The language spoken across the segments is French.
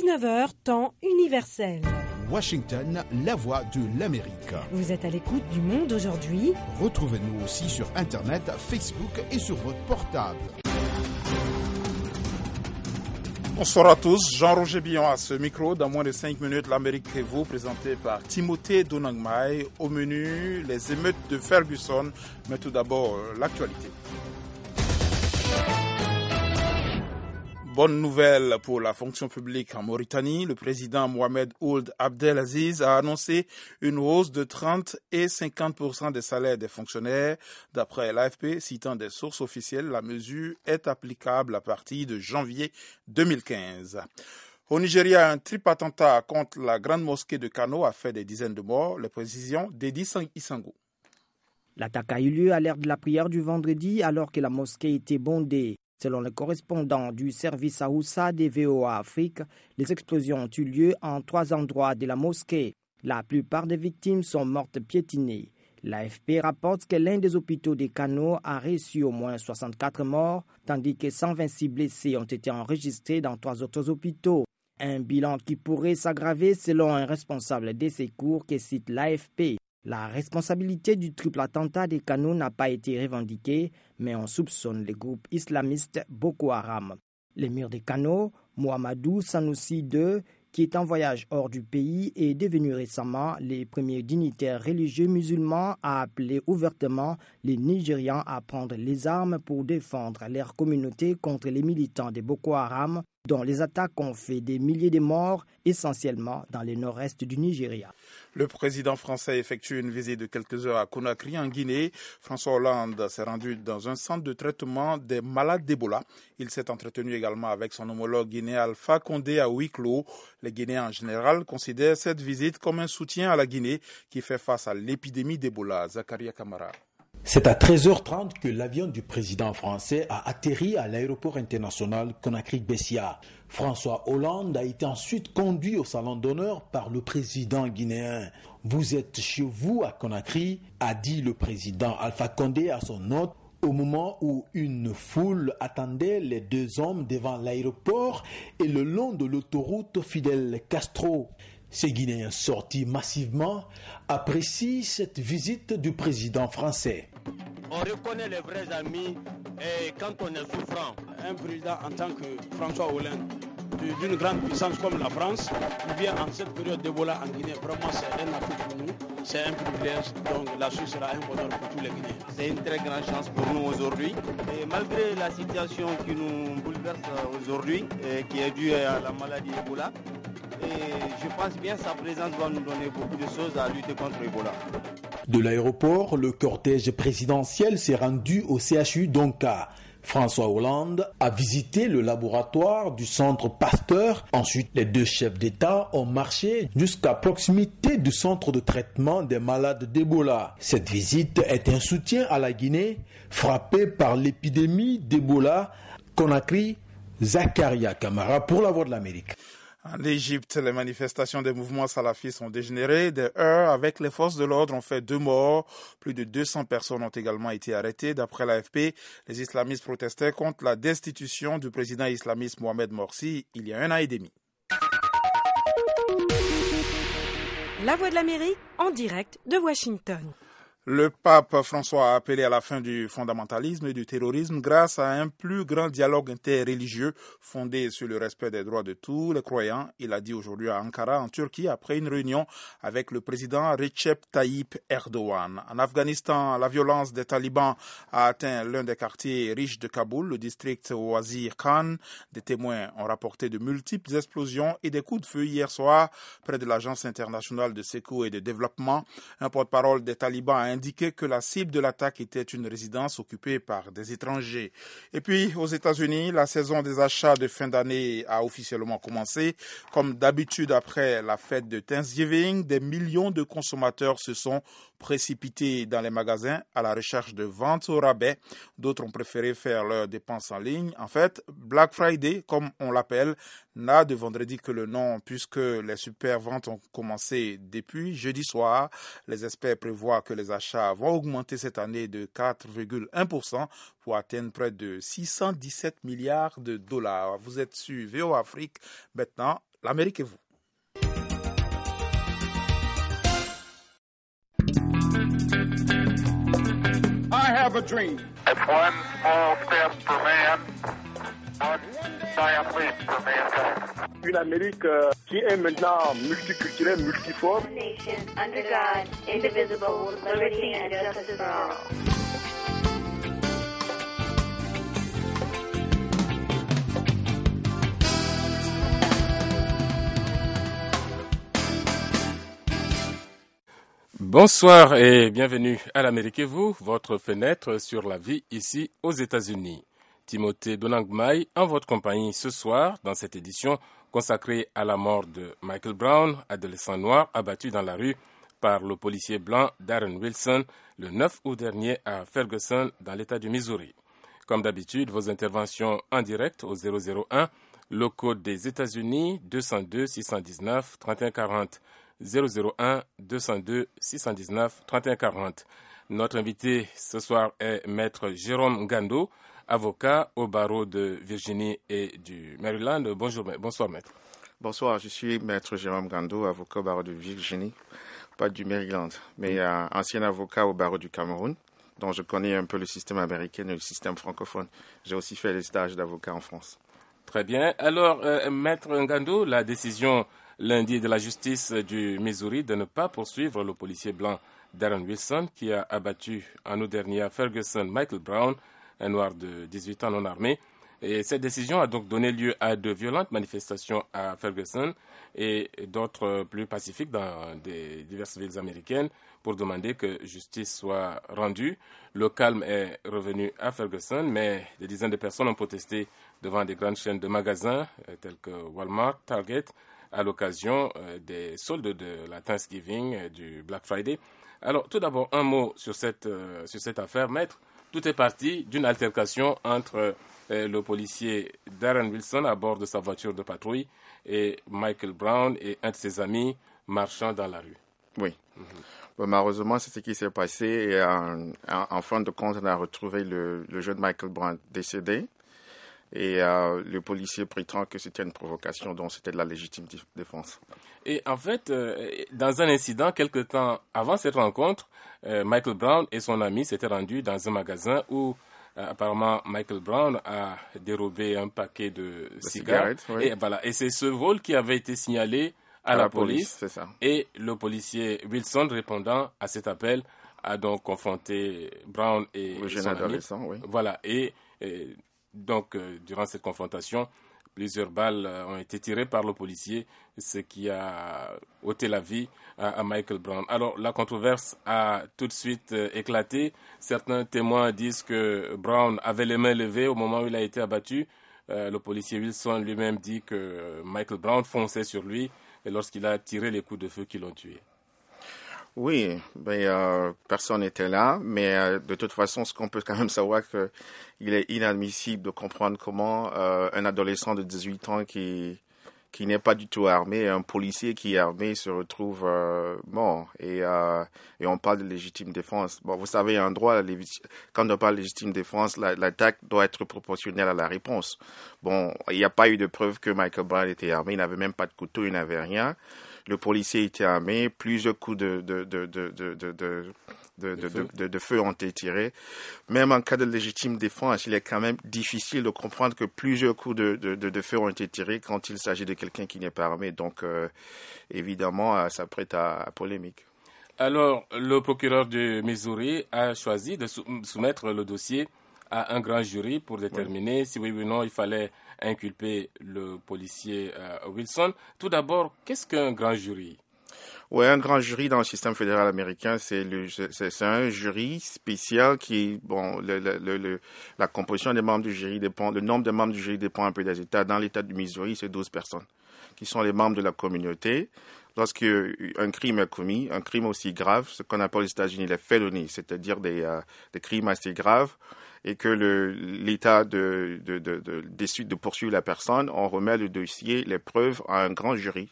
19h, temps universel. Washington, la voix de l'Amérique. Vous êtes à l'écoute du Monde aujourd'hui. Retrouvez-nous aussi sur Internet, Facebook et sur votre portable. Bonsoir à tous, Jean-Roger Billon à ce micro. Dans moins de 5 minutes, l'Amérique est vous, présenté par Timothée Donangmai. Au menu, les émeutes de Ferguson, mais tout d'abord l'actualité. Bonne nouvelle pour la fonction publique en Mauritanie. Le président Mohamed Ould Abdelaziz a annoncé une hausse de 30 et 50% des salaires des fonctionnaires. D'après l'AFP, citant des sources officielles, la mesure est applicable à partir de janvier 2015. Au Nigeria, un triple attentat contre la grande mosquée de Kano a fait des dizaines de morts. Les précisions d'Edi Isango. L'attaque a eu lieu à l'heure de la prière du vendredi alors que la mosquée était bondée. Selon le correspondant du service Aoussa des VOA Afrique, les explosions ont eu lieu en 3 endroits de la mosquée. La plupart des victimes sont mortes piétinées. L'AFP rapporte que l'un des hôpitaux des Kano a reçu au moins 64 morts, tandis que 126 blessés ont été enregistrés dans 3 autres hôpitaux. Un bilan qui pourrait s'aggraver selon un responsable des secours que cite l'AFP. La responsabilité du triple attentat des Kano n'a pas été revendiquée, mais on soupçonne le groupe islamiste Boko Haram. L'émir des Kano, Mohamedou Sanoussi II, qui est en voyage hors du pays, est devenu récemment le premier dignitaire religieux musulman à appeler ouvertement les Nigérians à prendre les armes pour défendre leur communauté contre les militants de Boko Haram, dont les attaques ont fait des milliers de morts, essentiellement dans le nord-est du Nigeria. Le président français effectue une visite de quelques heures à Conakry, en Guinée. François Hollande s'est rendu dans un centre de traitement des malades d'Ebola. Il s'est entretenu également avec son homologue guinéen Alpha Condé à huis clos. Les Guinéens en général considèrent cette visite comme un soutien à la Guinée qui fait face à l'épidémie d'Ebola. Zakaria Kamara. C'est à 13h30 que l'avion du président français a atterri à l'aéroport international Conakry-Bessia. François Hollande a été ensuite conduit au salon d'honneur par le président guinéen. « Vous êtes chez vous à Conakry », a dit le président Alpha Condé à son hôte au moment où une foule attendait les 2 hommes devant l'aéroport et le long de l'autoroute Fidel Castro. Ces Guinéens sortis massivement apprécient cette visite du président français. On reconnaît les vrais amis et quand on est souffrant. Un président en tant que François Hollande, d'une grande puissance comme la France, qui vient en cette période d'Ebola en Guinée, vraiment c'est un atout pour nous, c'est un privilège, donc la Suisse sera un bonheur pour tous les Guinéens. C'est une très grande chance pour nous aujourd'hui. Et malgré la situation qui nous bouleverse aujourd'hui, qui est due à la maladie Ebola, et je pense bien que sa présence va nous donner beaucoup de choses à lutter contre Ebola. De l'aéroport, le cortège présidentiel s'est rendu au CHU d'Onka. François Hollande a visité le laboratoire du centre Pasteur. Ensuite, les 2 chefs d'État ont marché jusqu'à proximité du centre de traitement des malades d'Ebola. Cette visite est un soutien à la Guinée, frappée par l'épidémie d'Ebola. Conakry, Zakaria Kamara pour la Voix de l'Amérique. En Égypte, les manifestations des mouvements salafistes ont dégénéré. Des heurts avec les forces de l'ordre ont fait 2 morts. Plus de 200 personnes ont également été arrêtées. D'après l'AFP, les islamistes protestaient contre la destitution du président islamiste Mohamed Morsi il y a 1 an et demi. La Voix de l'Amérique en direct de Washington. Le pape François a appelé à la fin du fondamentalisme et du terrorisme grâce à un plus grand dialogue interreligieux fondé sur le respect des droits de tous les croyants. Il a dit aujourd'hui à Ankara, en Turquie, après une réunion avec le président Recep Tayyip Erdogan. En Afghanistan, la violence des talibans a atteint l'un des quartiers riches de Kaboul, le district Wazir Khan. Des témoins ont rapporté de multiples explosions et des coups de feu hier soir près de l'Agence internationale de secours et de développement. Un porte-parole des talibans a indiqué que la cible de l'attaque était une résidence occupée par des étrangers. Et puis, aux États-Unis, la saison des achats de fin d'année a officiellement commencé. Comme d'habitude, après la fête de Thanksgiving, des millions de consommateurs se sont précipités dans les magasins à la recherche de ventes au rabais. D'autres ont préféré faire leurs dépenses en ligne. En fait, Black Friday, comme on l'appelle, n'a de vendredi que le nom puisque les super ventes ont commencé depuis jeudi soir. Les experts prévoient que les achats vont augmenter cette année de 4,1% pour atteindre près de 617 milliards de dollars. Vous êtes sur VOA Afrique. Maintenant, l'Amérique et vous. I have a dream. It's one small step for man, one giant leap for mankind. Une Amérique qui est maintenant multiculturelle, multiforme. Nation under God, indivisible, with liberty and justice for all. Bonsoir et bienvenue à l'Amérique et vous, votre fenêtre sur la vie ici aux États-Unis. Timothée Donangmai en votre compagnie ce soir dans cette édition consacrée à la mort de Michael Brown, adolescent noir abattu dans la rue par le policier blanc Darren Wilson le 9 août dernier à Ferguson dans l'État du Missouri. Comme d'habitude, vos interventions en direct au 001, le code des États-Unis 202 619 3140. 001 202 619 3140. Notre invité ce soir est Maître Jérôme Ngando, avocat au barreau de Virginie et du Maryland. Bonsoir Maître. Bonsoir, je suis Maître Jérôme Ngando, avocat au barreau de Virginie, pas du Maryland, mais ancien avocat au barreau du Cameroun, dont je connais un peu le système américain et le système francophone. J'ai aussi fait des stages d'avocat en France. Très bien. Alors, Maître Ngando, la décision lundi de la justice du Missouri de ne pas poursuivre le policier blanc Darren Wilson qui a abattu en août dernier à Ferguson Michael Brown, un noir de 18 ans non armé. Et cette décision a donc donné lieu à de violentes manifestations à Ferguson et d'autres plus pacifiques dans diverses villes américaines pour demander que justice soit rendue. Le calme est revenu à Ferguson, mais des dizaines de personnes ont protesté devant des grandes chaînes de magasins tels que Walmart, Target, à l'occasion des soldes de la Thanksgiving, du Black Friday. Alors, tout d'abord, un mot sur cette affaire. Maître, tout est parti d'une altercation entre le policier Darren Wilson à bord de sa voiture de patrouille et Michael Brown et un de ses amis marchant dans la rue. Oui. Bon, malheureusement, c'est ce qui s'est passé. Et en fin de compte, on a retrouvé le jeune Michael Brown décédé. Et le policier prétend que c'était une provocation, donc c'était de la légitime défense. Et en fait, dans un incident, quelque temps avant cette rencontre, Michael Brown et son ami s'étaient rendus dans un magasin où apparemment Michael Brown a dérobé un paquet de cigarettes. Oui. Et c'est ce vol qui avait été signalé à la police. C'est ça. Et le policier Wilson, répondant à cet appel, a donc confronté Brown et le jeune son adolescent, ami. Oui. Voilà. Donc, durant cette confrontation, plusieurs balles ont été tirées par le policier, ce qui a ôté la vie à Michael Brown. Alors, la controverse a tout de suite éclaté. Certains témoins disent que Brown avait les mains levées au moment où il a été abattu. Le policier Wilson lui-même dit que Michael Brown fonçait sur lui lorsqu'il a tiré les coups de feu qui l'ont tué. Oui, personne n'était là, mais de toute façon, ce qu'on peut quand même savoir, qu'il est inadmissible de comprendre comment un adolescent de 18 ans qui n'est pas du tout armé, un policier qui est armé se retrouve mort. Et on parle de légitime défense. Bon, vous savez, un droit, quand on parle de légitime défense, l'attaque doit être proportionnelle à la réponse. Bon, il n'y a pas eu de preuve que Michael Brown était armé, il n'avait même pas de couteau, il n'avait rien. Le policier était armé, plusieurs coups de feu ont été tirés. Même en cas de légitime défense, il est quand même difficile de comprendre que plusieurs coups de feu ont été tirés quand il s'agit de quelqu'un qui n'est pas armé. Donc, évidemment, ça prête à polémique. Alors, le procureur du Missouri a choisi de soumettre le dossier à un grand jury pour déterminer si oui ou non il fallait inculper le policier Wilson. Tout d'abord, qu'est-ce qu'un grand jury? Oui, un grand jury dans le système fédéral américain, c'est un jury spécial qui, bon, la composition des membres du jury dépend, le nombre de membres du jury dépend un peu des États. Dans l'État du Missouri, c'est 12 personnes qui sont les membres de la communauté. Lorsqu'un crime est commis, un crime aussi grave, ce qu'on appelle aux États-Unis les felonies, c'est-à-dire des crimes assez graves, et que l'État décide de poursuivre la personne, on remet le dossier, les preuves à un grand jury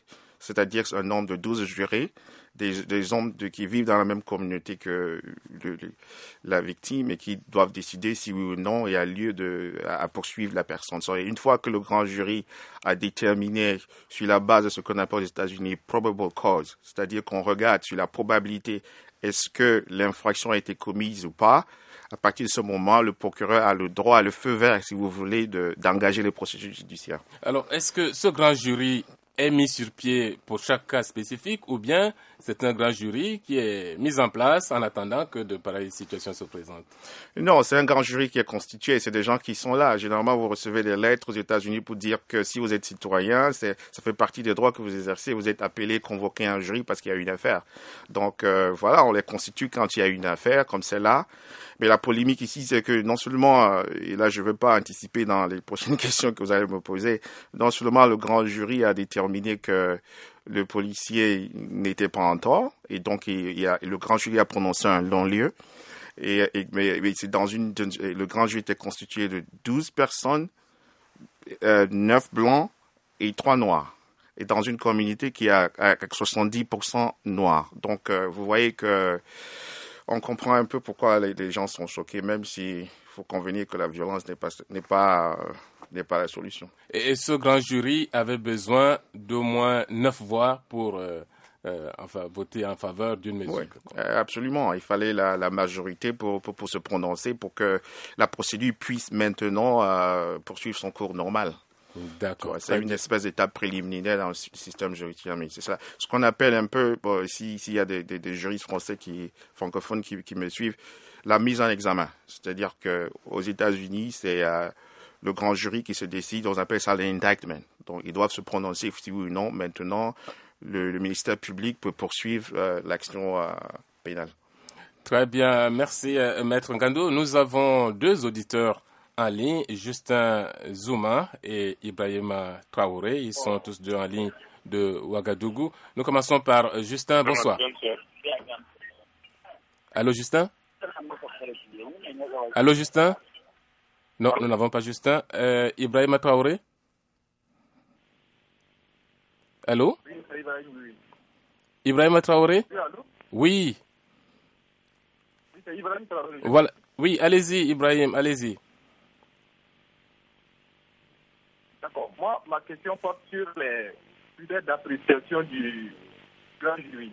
c'est-à-dire un nombre de 12 jurés, des hommes qui vivent dans la même communauté que la victime et qui doivent décider si oui ou non il y a lieu à poursuivre la personne. Et une fois que le grand jury a déterminé sur la base de ce qu'on appelle aux États-Unis probable cause, c'est-à-dire qu'on regarde sur la probabilité est-ce que l'infraction a été commise ou pas, à partir de ce moment, le procureur a le droit, le feu vert, si vous voulez, d'engager les procédures judiciaires. Alors, est-ce que ce grand jury est mis sur pied pour chaque cas spécifique ou bien c'est un grand jury qui est mis en place en attendant que de pareilles situations se présentent? Non, c'est un grand jury qui est constitué. C'est des gens qui sont là. Généralement, vous recevez des lettres aux États-Unis pour dire que si vous êtes citoyen, ça fait partie des droits que vous exercez. Vous êtes appelé, convoqué un jury parce qu'il y a une affaire. Donc voilà, on les constitue quand il y a une affaire comme celle-là. Mais la polémique ici, c'est que non seulement, et là je ne veux pas anticiper dans les prochaines questions que vous allez me poser, non seulement le grand jury a déterminé que le policier n'était pas en tort, et donc le grand jury a prononcé un non-lieu, mais c'est le grand jury était constitué de 12 personnes, 9 blancs et 3 noirs, et dans une communauté qui a 70% noirs. Donc vous voyez que on comprend un peu pourquoi les gens sont choqués, même s'il faut convenir que la violence n'est pas la solution. Et ce grand jury avait besoin d'au moins 9 voix pour voter en faveur d'une mesure. Oui, absolument. Il fallait la majorité pour se prononcer, pour que la procédure puisse maintenant poursuivre son cours normal. D'accord. C'est une espèce d'étape préliminaire dans le système judiciaire, mais c'est ça. Ce qu'on appelle un peu, s'il y a des juristes français francophones qui me suivent, la mise en examen. C'est-à-dire que aux États-Unis, c'est le grand jury qui se décide, on appelle ça l'indictment. Donc, ils doivent se prononcer si oui ou non. Maintenant, le ministère public peut poursuivre l'action pénale. Très bien. Merci, Maître Ngando. Nous avons 2 auditeurs en ligne, Justin Zouma et Ibrahima Traoré. Ils sont tous 2 en ligne de Ouagadougou. Nous commençons par Justin. Bonsoir. Allô, Justin? Allô, Justin? Non, nous n'avons pas Justin. Ibrahima Traoré? Allô? Ibrahima Traoré? Oui. Voilà. Oui, allez-y, Ibrahim, allez-y. D'accord. Moi, ma question porte sur les critères d'appréciation du grand jury.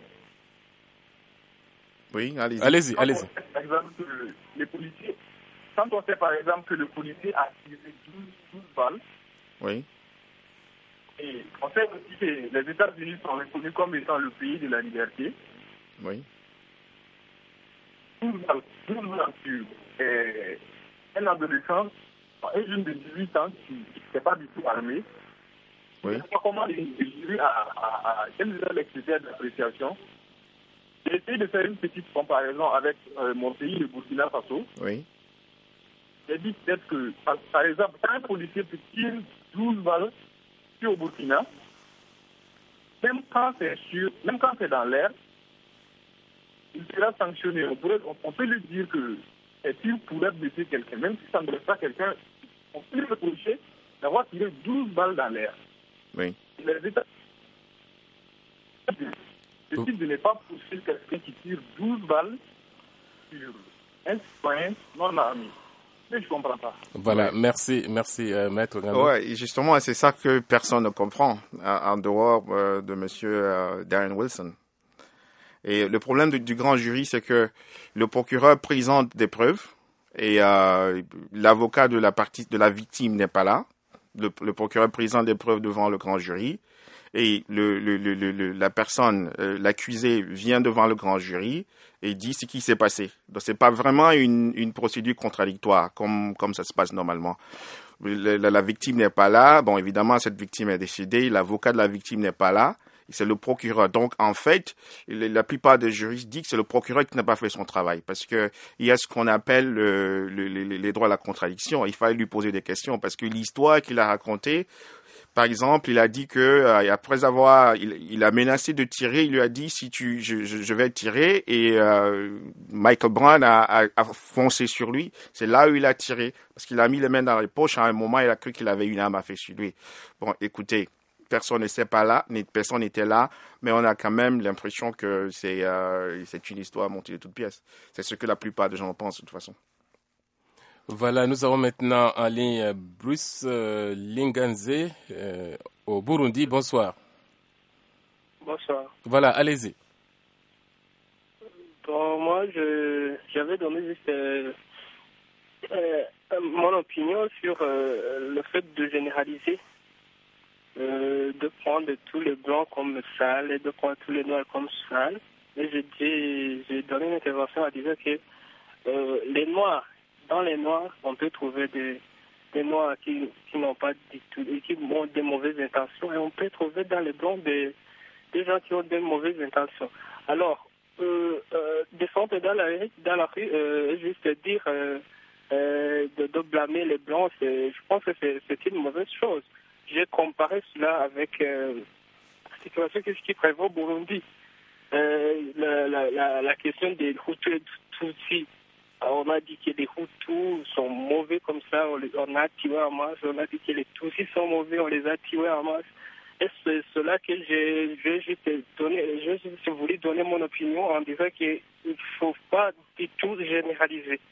Oui, allez-y. Allez-y. Par exemple, les policiers, quand on sait par exemple que le policier a tiré 12 balles, oui. Et on sait aussi que les États-Unis sont reconnus comme étant le pays de la liberté. Oui. 12 balles sur un adolescent, un jeune de 18 ans qui n'est pas du tout armé. Oui. Je ne sais pas comment les jurys quels sont les critères d'appréciation. J'ai essayé de faire une petite comparaison avec mon pays, le Burkina Faso. Oui. J'ai dit peut-être que, par exemple, quand un policier peut tirer 12 balles au Burkina, même quand c'est dans l'air, il sera sanctionné. On peut lui dire que s'il pourrait blesser quelqu'un, même si ça ne blesse pas quelqu'un, on peut lui reprocher d'avoir tiré 12 balles dans l'air. Oui. Les États décident de ne pas poursuivre quelqu'un qui tire 12 balles sur un citoyen non armé. Mais je ne comprends pas. Voilà, merci, Maître Ngando. Oui, justement, c'est ça que personne ne comprend, en dehors de M. Darren Wilson. Et le problème du grand jury, c'est que le procureur présente des preuves et l'avocat de la victime n'est pas là. Le procureur présente des preuves devant le grand jury et la personne, l'accusé, vient devant le grand jury et dit ce qui s'est passé. Donc, c'est pas vraiment une procédure contradictoire comme ça se passe normalement. La victime n'est pas là. Bon, évidemment, cette victime est décédée. L'avocat de la victime n'est pas là. C'est le procureur. Donc, en fait, la plupart des juristes disent que c'est le procureur qui n'a pas fait son travail parce que il y a ce qu'on appelle les droits à la contradiction. Il fallait lui poser des questions parce que l'histoire qu'il a racontée, par exemple, il a dit que après il a menacé de tirer, il lui a dit je vais tirer et Michael Brown a foncé sur lui. C'est là où il a tiré parce qu'il a mis les mains dans les poches. À un moment, il a cru qu'il avait une arme à feu sur lui. Bon, écoutez, personne n'était là, mais on a quand même l'impression que c'est une histoire montée de toutes pièces. C'est ce que la plupart des gens pensent de toute façon. Voilà, nous avons maintenant en ligne Bruce Linganze au Burundi. Bonsoir. Bonsoir. Voilà, allez-y. Bon, moi, j'avais donné juste mon opinion sur le fait de généraliser, de prendre tous les blancs comme sales et de prendre tous les noirs comme sales. Et j'ai donné une intervention à dire que les noirs, dans les noirs, on peut trouver des noirs qui n'ont pas du tout, qui ont des mauvaises intentions, et on peut trouver dans les blancs des gens qui ont des mauvaises intentions. Alors, descendre dans la rue, juste dire de blâmer les blancs, je pense que c'est une mauvaise chose. J'ai comparé cela avec la situation qui prévaut au Burundi. La question des Hutus et Tutsis. On a dit que les Hutus sont mauvais comme ça, on a tué en masse. On a dit que les Tutsis sont mauvais, on les a tués en masse. Et c'est cela que j'ai juste voulu donner mon opinion en disant qu'il ne faut pas du tout généraliser.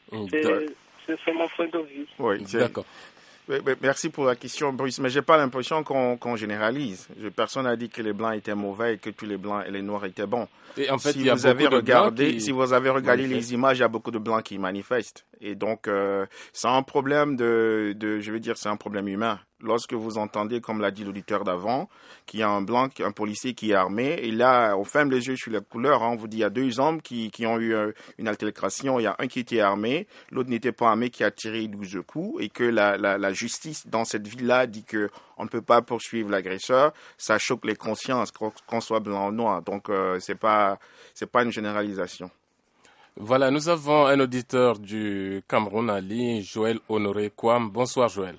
C'est mon point de vue. Oui, d'accord. Merci pour la question, Bruce. Mais j'ai pas l'impression qu'on généralise. Personne n'a dit que les blancs étaient mauvais et que tous les blancs et les noirs étaient bons. Et en fait, si vous avez regardé les images, il y a beaucoup de blancs qui manifestent. Et donc, c'est un problème c'est un problème humain. Lorsque vous entendez, comme l'a dit l'auditeur d'avant, qu'il y a un blanc, un policier qui est armé, et là, on ferme les yeux sur la couleur, on vous dit, il y a deux hommes qui ont eu une altercation, il y a un qui était armé, l'autre n'était pas armé, qui a tiré 12 coups, et que la justice dans cette ville-là dit que on ne peut pas poursuivre l'agresseur, ça choque les consciences, qu'on soit blanc ou noir. Donc, c'est pas une généralisation. Voilà, nous avons un auditeur du Cameroun en ligne, Joël Honoré Kwam. Bonsoir, Joël.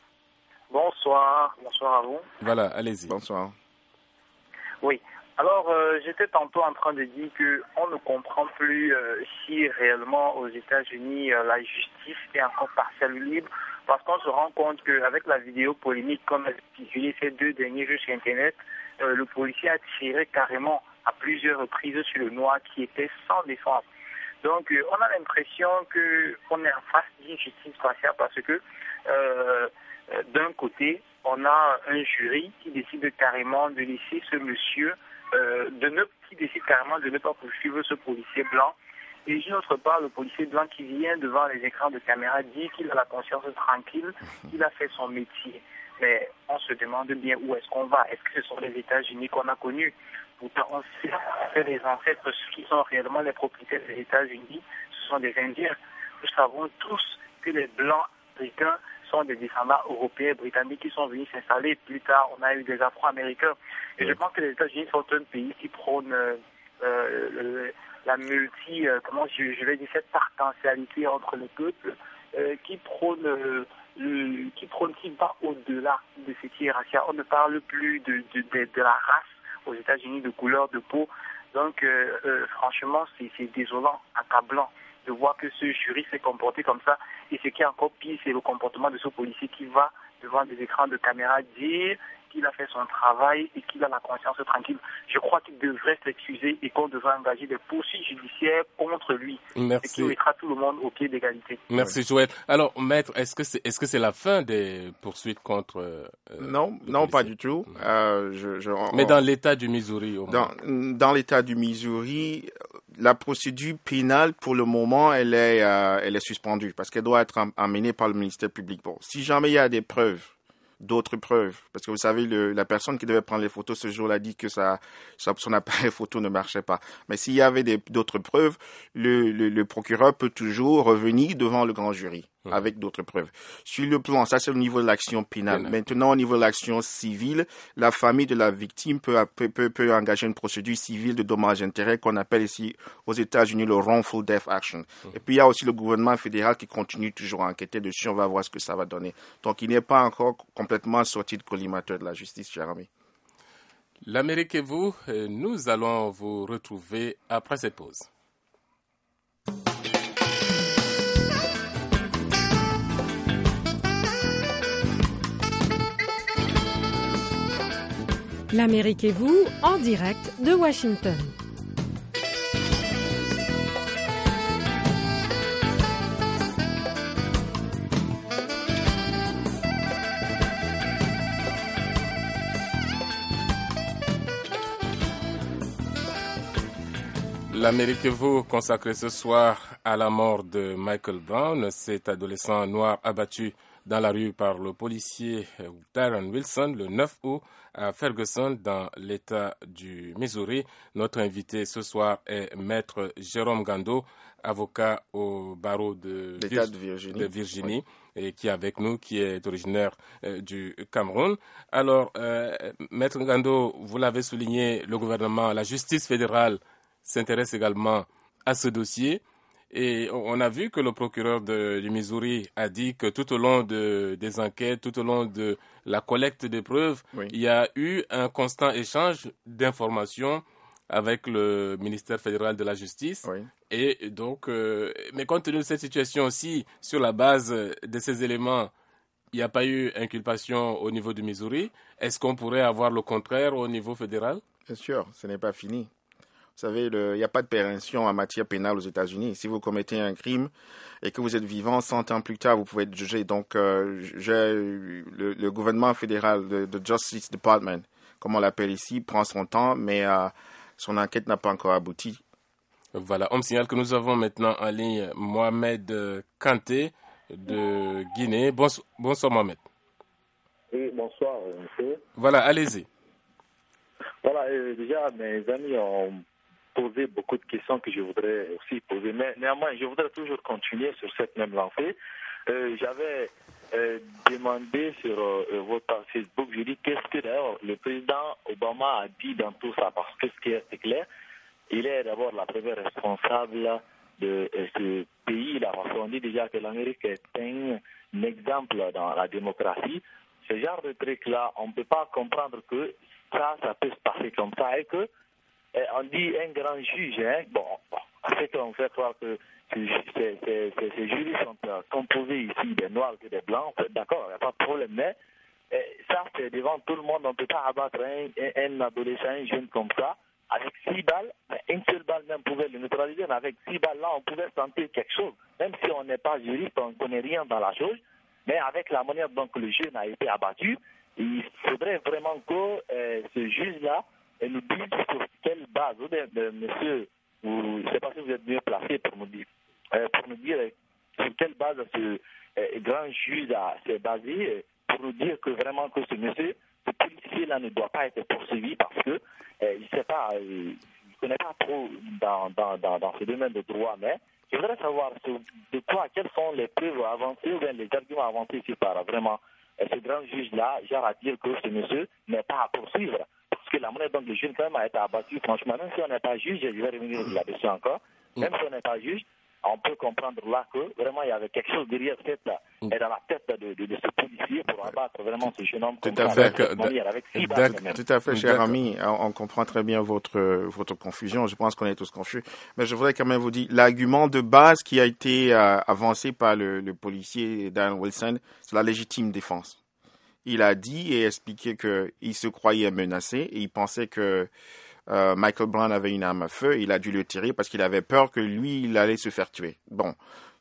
Bonsoir à vous. Voilà, allez-y. Bonsoir. Oui, alors j'étais tantôt en train de dire qu'on ne comprend plus si réellement aux États-Unis la justice est encore partielle libre, parce qu'on se rend compte qu'avec la vidéo polémique qu'on a diffusée ces 2 derniers jours sur Internet, le policier a tiré carrément à plusieurs reprises sur le noir qui était sans défense. Donc on a l'impression qu'on est en face d'une justice partielle parce que d'un côté, on a un jury qui décide carrément de laisser ce monsieur, qui décide carrément de ne pas poursuivre ce policier blanc. Et d'une autre part, le policier blanc qui vient devant les écrans de caméra dit qu'il a la conscience tranquille, qu'il a fait son métier. Mais on se demande bien où est-ce qu'on va. Est-ce que ce sont les États-Unis qu'on a connus? Pourtant, on sait que les ancêtres, ceux qui sont réellement les propriétaires des États-Unis, ce sont des Indiens. Nous savons tous que les Blancs africains sont des descendants européens, britanniques qui sont venus s'installer. Plus tard, on a eu des Afro-Américains. Et je pense que les États-Unis sont un pays qui prône la cette partentialité entre les peuples, qui va au-delà de cette hiérarchie. On ne parle plus de la race aux États-Unis, de couleur de peau. Donc, franchement, c'est désolant, accablant de voir que ce jury s'est comporté comme ça. Et ce qui est encore pire, c'est le comportement de ce policier qui va devant des écrans de caméra dire qu'il a fait son travail et qu'il a la conscience tranquille. Je crois qu'il devrait s'excuser et qu'on devrait engager des poursuites judiciaires contre lui. Merci. Et qui mettra tout le monde au pied d'égalité. Merci, Joël. Alors, maître, est-ce que c'est la fin des poursuites contre Non, pas du tout. Mais dans l'État du Missouri, au moins. Dans l'État du Missouri, la procédure pénale, pour le moment, elle est suspendue parce qu'elle doit être amenée par le ministère public. Bon, si jamais il y a des preuves, d'autres preuves, parce que vous savez, la personne qui devait prendre les photos ce jour-là dit que son appareil photo ne marchait pas. Mais s'il y avait d'autres preuves, le procureur peut toujours revenir devant le grand jury avec d'autres preuves. Sur le plan, ça c'est au niveau de l'action pénale. Maintenant, au niveau de l'action civile, la famille de la victime peut engager une procédure civile de dommages-intérêts qu'on appelle ici aux États-Unis le wrongful death action. Et puis il y a aussi le gouvernement fédéral qui continue toujours à enquêter dessus. On va voir ce que ça va donner. Donc il n'est pas encore complètement sorti de collimateur de la justice, cher ami. L'Amérique et vous, nous allons vous retrouver après cette pause. L'Amérique et vous, en direct de Washington. L'Amérique et vous consacrez ce soir à la mort de Michael Brown, cet adolescent noir abattu dans la rue par le policier Darren Wilson le 9 août à Ferguson dans l'État du Missouri. Notre invité ce soir est Maître Jérôme Gando, avocat au barreau de Virginie. Oui. Et qui est avec nous, qui est originaire du Cameroun. Alors, Maître Gando, vous l'avez souligné, le gouvernement, la justice fédérale s'intéresse également à ce dossier. Et on a vu que le procureur du Missouri a dit que tout au long des enquêtes, tout au long de la collecte des preuves, oui, il y a eu un constant échange d'informations avec le ministère fédéral de la Justice. Oui. Et donc, mais compte tenu de cette situation aussi, sur la base de ces éléments, il n'y a pas eu inculpation au niveau du Missouri. Est-ce qu'on pourrait avoir le contraire au niveau fédéral? Bien sûr, ce n'est pas fini. Vous savez, il n'y a pas de prévention en matière pénale aux États-Unis. Si vous commettez un crime et que vous êtes vivant, 100 ans plus tard, vous pouvez être jugé. Donc, le gouvernement fédéral, le Justice Department, comme on l'appelle ici, prend son temps, mais son enquête n'a pas encore abouti. Voilà, on me signale que nous avons maintenant en ligne Mohamed Kanté de Guinée. Bonsoir Mohamed. Oui, bonsoir monsieur. Voilà, allez-y. Voilà, déjà mes amis ont posé beaucoup de questions que je voudrais aussi poser. Mais néanmoins, je voudrais toujours continuer sur cette même lancée. J'avais demandé sur votre page Facebook, je dis qu'est-ce que d'ailleurs le président Obama a dit dans tout ça, parce que ce qui est clair, il est d'abord la première responsable de ce pays-là, parce qu'on dit déjà que l'Amérique est un exemple dans la démocratie. Ce genre de truc-là, on ne peut pas comprendre que ça peut se passer comme ça et que on dit un grand juge, hein, bon, en fait on fait croire que ces jurys sont composés ici des noirs et des blancs, d'accord, il n'y a pas de problème, mais ça c'est devant tout le monde, on ne peut pas abattre un adolescent, un jeune comme ça, avec 6 balles, une seule balle même pouvait le neutraliser, mais avec 6 balles là on pouvait sentir quelque chose, même si on n'est pas juriste, on ne connaît rien dans la chose, mais avec la manière dont le jeune a été abattu, il faudrait vraiment que ce juge-là nous dise sur quelle base, monsieur, je ne sais pas si vous êtes mieux placé pour nous dire sur quelle base ce grand juge s'est basé, pour nous dire que vraiment que ce monsieur, ce policier-là ne doit pas être poursuivi parce que il ne sait pas, il ne connaît pas trop dans ce domaine de droit, mais je voudrais savoir de quoi, quelles sont les preuves avancées ou bien les arguments avancés ici par vraiment ce grand juge-là, genre à dire que ce monsieur n'est pas à poursuivre. Parce que la monnaie dont le jeune quand même a été abattu, franchement, même si on n'est pas juge, je vais revenir là-dessus encore, même si on n'est pas juge, on peut comprendre là que vraiment il y avait quelque chose derrière cette et dans la tête de ce policier pour abattre vraiment ce jeune homme comme ça, avec 6 balles. Tout à fait, cher ami, on comprend très bien votre confusion, je pense qu'on est tous confus, mais je voudrais quand même vous dire, l'argument de base qui a été avancé par le policier Darren Wilson, c'est la légitime défense. Il a dit et expliqué qu'il se croyait menacé et il pensait que Michael Brown avait une arme à feu. Il a dû le tirer parce qu'il avait peur que lui, il allait se faire tuer. Bon,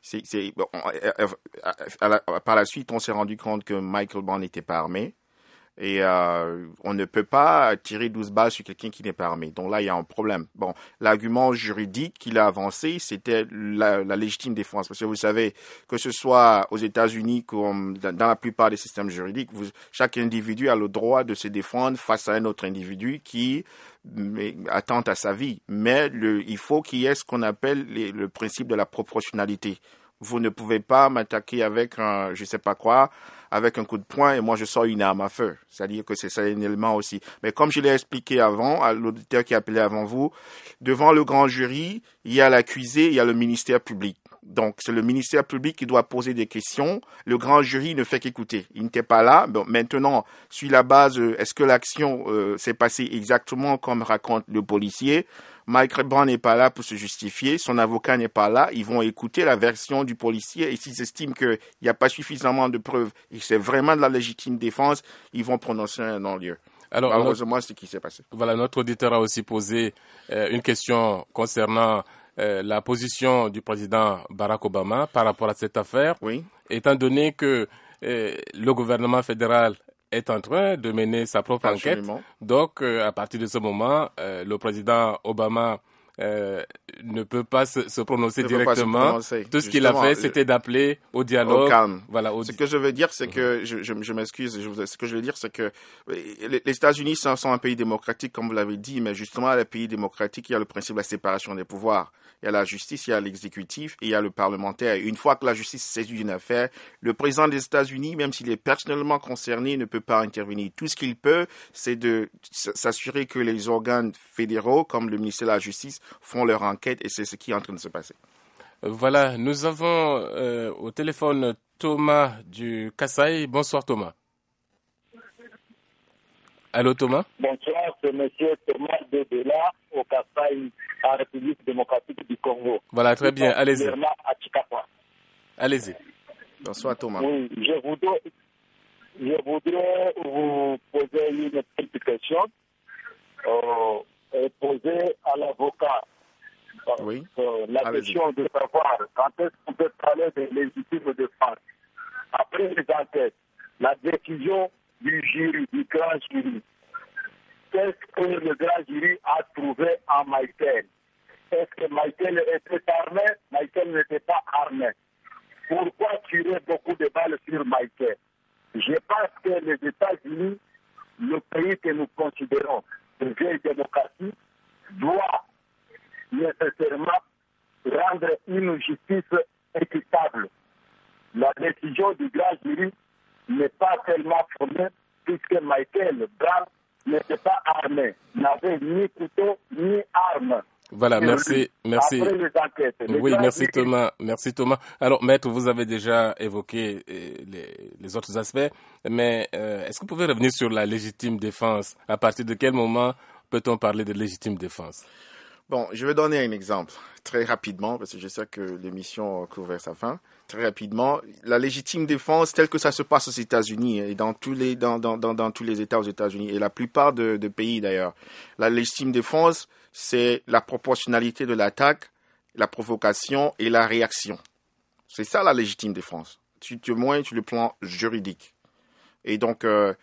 par la suite, on s'est rendu compte que Michael Brown n'était pas armé. Et on ne peut pas tirer 12 balles sur quelqu'un qui n'est pas armé. Donc là, il y a un problème. Bon, l'argument juridique qu'il a avancé, c'était la légitime défense. Parce que vous savez, que ce soit aux États-Unis comme dans la plupart des systèmes juridiques, chaque individu a le droit de se défendre face à un autre individu qui attente à sa vie. Mais il faut qu'il y ait ce qu'on appelle le principe de la proportionnalité. Vous ne pouvez pas m'attaquer avec je sais pas quoi, avec un coup de poing et moi je sors une arme à feu. C'est-à-dire que c'est ça un élément aussi. Mais comme je l'ai expliqué avant, à l'auditeur qui a appelé avant vous, devant le grand jury, il y a l'accusé, il y a le ministère public. Donc, c'est le ministère public qui doit poser des questions. Le grand jury ne fait qu'écouter. Il n'était pas là. Bon, maintenant, sur la base, est-ce que l'action s'est passée exactement comme raconte le policier? Michael Brown n'est pas là pour se justifier. Son avocat n'est pas là. Ils vont écouter la version du policier. Et s'ils estiment qu'il n'y a pas suffisamment de preuves et que c'est vraiment de la légitime défense, ils vont prononcer un non-lieu. Alors, malheureusement, c'est ce qui s'est passé. Voilà, notre auditeur a aussi posé une question concernant la position du président Barack Obama par rapport à cette affaire. Oui. Étant donné que le gouvernement fédéral est en train de mener sa propre enquête. Donc, à partir de ce moment, le président Obama ne peut pas se prononcer directement. Tout ce qu'il a fait, c'était d'appeler au dialogue. Au calme. Voilà, ce que je veux dire, c'est que, je m'excuse, ce que je veux dire, c'est que les États-Unis sont un pays démocratique, comme vous l'avez dit, mais justement, les pays démocratiques, il y a le principe de la séparation des pouvoirs. Il y a la justice, il y a l'exécutif et il y a le parlementaire. Et une fois que la justice saisit d'une affaire, le président des États-Unis, même s'il est personnellement concerné, ne peut pas intervenir. Tout ce qu'il peut, c'est de s'assurer que les organes fédéraux, comme le ministère de la Justice, font leur enquête et c'est ce qui est en train de se passer. Voilà, nous avons au téléphone Thomas du Kasaï. Bonsoir Thomas. Allô Thomas? Bonsoir, c'est M. Thomas Dedela au Kasaï, en République démocratique du Congo. Voilà, très bien, allez-y. Allez-y. Bonsoir Thomas. Oui, je voudrais vous poser une petite question, poser à l'avocat. Oui. La question de savoir quand est-ce qu'on peut parler de légitime défense. Après les enquêtes, la décision du jury, du grand jury, qu'est-ce que le grand jury a trouvé en Michael? Est-ce que Michael était armé? Michael n'était pas armé. Pourquoi tirer beaucoup de balles sur Michael? Je pense que les États-Unis, le pays que nous considérons une vieille démocratie, doit nécessairement rendre une justice équitable. La décision du grand jury n'est pas tellement formée puisque Michael Brown n'était pas armé, n'avait ni couteau ni arme. Voilà, merci. Après les enquêtes, oui, merci Thomas. Merci Thomas. Alors, maître, vous avez déjà évoqué les autres aspects, mais est-ce que vous pouvez revenir sur la légitime défense? À partir de quel moment peut-on parler de légitime défense? Bon, je vais donner un exemple très rapidement, parce que je sais que l'émission court vers sa fin. Très rapidement, la légitime défense telle que ça se passe aux États-Unis et dans tous les États aux États-Unis et la plupart de pays d'ailleurs, la légitime défense, c'est la proportionnalité de l'attaque, la provocation et la réaction. C'est ça la légitime défense. Du moins sur le plan juridique. Et donc,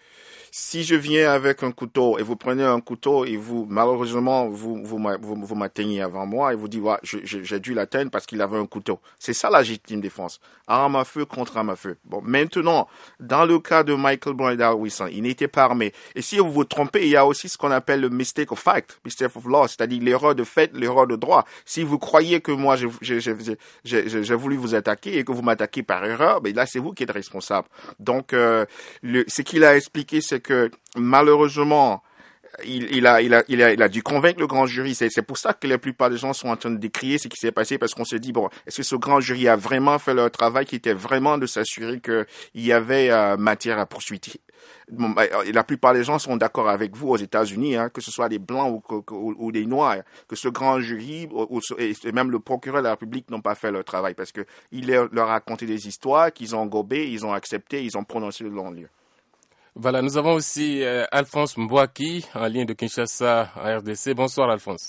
si je viens avec un couteau et vous prenez un couteau et vous, malheureusement, vous m'atteignez avant moi et vous dites, ouais, j'ai dû l'atteindre parce qu'il avait un couteau. C'est ça la légitime défense. Arme à feu contre arme à feu. Bon, maintenant, dans le cas de Michael Brown et Darrell Wilson, il n'était pas armé. Et si vous vous trompez, il y a aussi ce qu'on appelle le mistake of fact, mistake of law, c'est-à-dire l'erreur de fait, l'erreur de droit. Si vous croyez que moi, j'ai voulu vous attaquer et que vous m'attaquez par erreur, ben là, c'est vous qui êtes responsable. Donc, ce qu'il a expliqué, c'est que malheureusement, il a dû convaincre le grand jury. C'est pour ça que la plupart des gens sont en train de décrier ce qui s'est passé, parce qu'on se dit, bon, est-ce que ce grand jury a vraiment fait leur travail, qui était vraiment de s'assurer qu'il y avait matière à poursuite. Bon, la plupart des gens sont d'accord avec vous aux États-Unis, hein, que ce soit des Blancs ou des Noirs, que ce grand jury et même le procureur de la République n'ont pas fait leur travail, parce que il leur a raconté des histoires qu'ils ont gobées, ils ont accepté, ils ont prononcé le non-lieu. Voilà, nous avons aussi Alphonse Mbouaki en ligne de Kinshasa à RDC. Bonsoir Alphonse.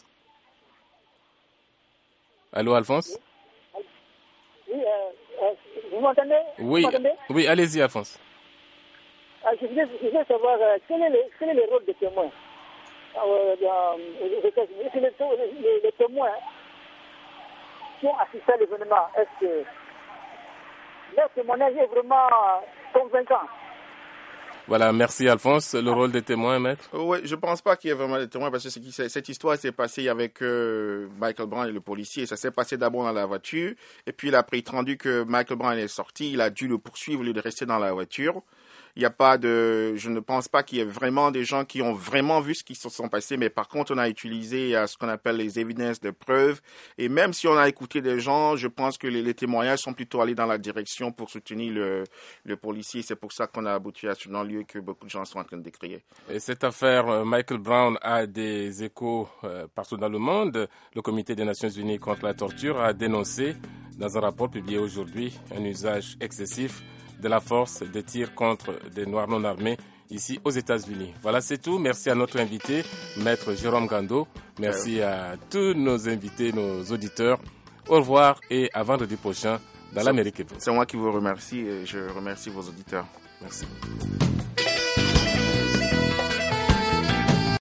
Allô Alphonse? Oui, vous m'entendez? Oui, oui, allez-y Alphonse. Je voulais savoir quel est le rôle des témoins aux États-Unis. Est-ce que les témoins qui ont assisté à l'événement, est-ce que leur témoignage est vraiment convaincant? Voilà, merci Alphonse. Le rôle des témoins, maître? Oui, je pense pas qu'il y ait vraiment des témoins, parce que cette histoire s'est passée avec Michael Brown et le policier. Ça s'est passé d'abord dans la voiture, et puis il a pris rendu que Michael Brown est sorti, il a dû le poursuivre au lieu de rester dans la voiture. Il y a pas je ne pense pas qu'il y ait vraiment des gens qui ont vraiment vu ce qui se sont passés, mais par contre, on a utilisé ce qu'on appelle les évidences de preuve. Et même si on a écouté des gens, je pense que les témoignages sont plutôt allés dans la direction pour soutenir le policier. C'est pour ça qu'on a abouti à ce non-lieu que beaucoup de gens sont en train de décrire. Et cette affaire, Michael Brown, a des échos partout dans le monde. Le Comité des Nations Unies contre la torture a dénoncé, dans un rapport publié aujourd'hui, un usage excessif de la force de tir contre des Noirs non armés ici aux États-Unis. Voilà, c'est tout. Merci à notre invité, Maître Jérôme Gando. Merci à tous nos invités, nos auditeurs. Au revoir et à vendredi prochain dans l'Amérique. C'est moi qui vous remercie et je remercie vos auditeurs. Merci.